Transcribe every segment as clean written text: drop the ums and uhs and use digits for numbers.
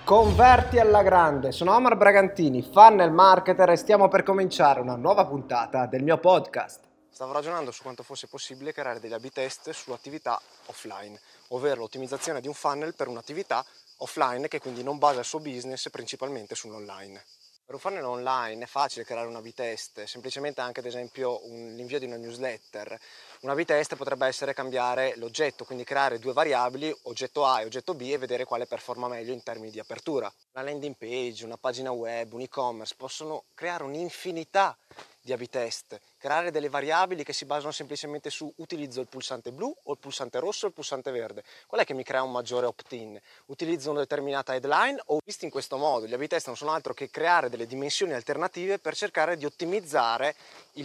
Converti alla grande, sono Omar Bragantini, funnel marketer e stiamo per cominciare una nuova puntata del mio podcast. Stavo ragionando su quanto fosse possibile creare degli A/B test su attività offline, ovvero l'ottimizzazione di un funnel per un'attività offline che quindi non basa il suo business principalmente sull'online. Per un funnel online è facile creare un A/B test, semplicemente anche ad esempio l'invio di una newsletter. Un A/B test potrebbe essere cambiare l'oggetto, quindi creare due variabili, oggetto A e oggetto B, e vedere quale performa meglio in termini di apertura. Una landing page, una pagina web, un e-commerce possono creare un'infinità di A/B test, creare delle variabili che si basano semplicemente su utilizzo il pulsante blu o il pulsante rosso o il pulsante verde. Qual è che mi crea un maggiore opt-in? Utilizzo una determinata headline o visti in questo modo? Gli A/B test non sono altro che creare delle dimensioni alternative per cercare di ottimizzare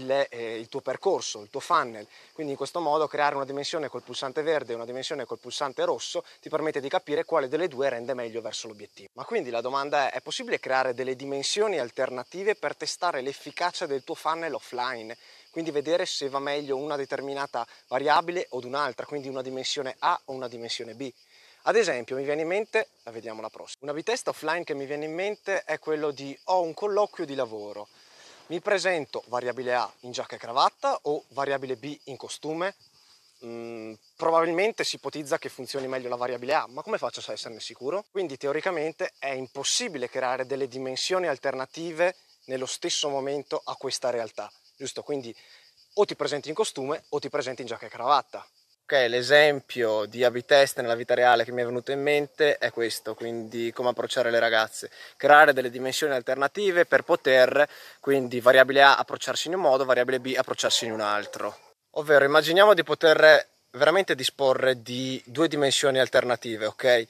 il tuo percorso, il tuo funnel. Quindi in questo modo creare una dimensione col pulsante verde e una dimensione col pulsante rosso ti permette di capire quale delle due rende meglio verso l'obiettivo. Ma quindi la domanda è possibile creare delle dimensioni alternative per testare l'efficacia del tuo funnel offline? Quindi vedere se va meglio una determinata variabile o un'altra, quindi una dimensione A o una dimensione B. Ad esempio mi viene in mente, la vediamo la prossima, un A/B test offline che mi viene in mente è quello di ho un colloquio di lavoro, mi presento variabile A in giacca e cravatta o variabile B in costume? Probabilmente si ipotizza che funzioni meglio la variabile A, ma come faccio a esserne sicuro? Quindi teoricamente è impossibile creare delle dimensioni alternative nello stesso momento a questa realtà, giusto? Quindi o ti presenti in costume o ti presenti in giacca e cravatta. Ok, l'esempio di A/B test nella vita reale che mi è venuto in mente è questo, quindi come approcciare le ragazze, creare delle dimensioni alternative per poter, quindi variabile A approcciarsi in un modo, variabile B approcciarsi in un altro. Ovvero immaginiamo di poter veramente disporre di due dimensioni alternative, ok?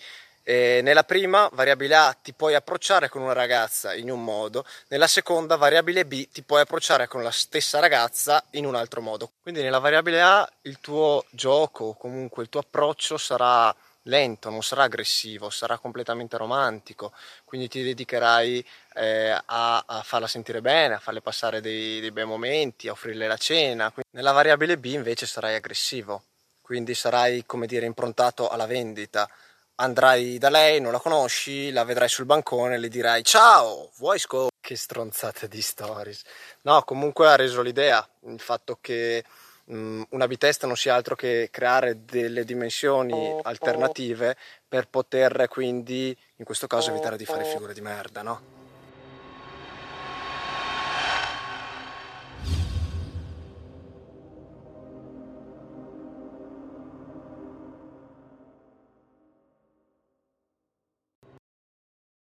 E nella prima variabile A ti puoi approcciare con una ragazza in un modo, nella seconda variabile B ti puoi approcciare con la stessa ragazza in un altro modo. Quindi nella variabile A il tuo gioco, comunque il tuo approccio sarà lento, non sarà aggressivo, sarà completamente romantico, quindi ti dedicherai a farla sentire bene, a farle passare dei bei momenti, a offrirle la cena. Nella variabile B invece sarai aggressivo, quindi sarai, come dire, improntato alla vendita. Andrai da lei, non la conosci, la vedrai sul bancone, le dirai ciao, vuoi scoprire? Che stronzate di stories. No, comunque ha reso l'idea, il fatto che una B-test non sia altro che creare delle dimensioni alternative per poter quindi in questo caso evitare di fare figure di merda, no?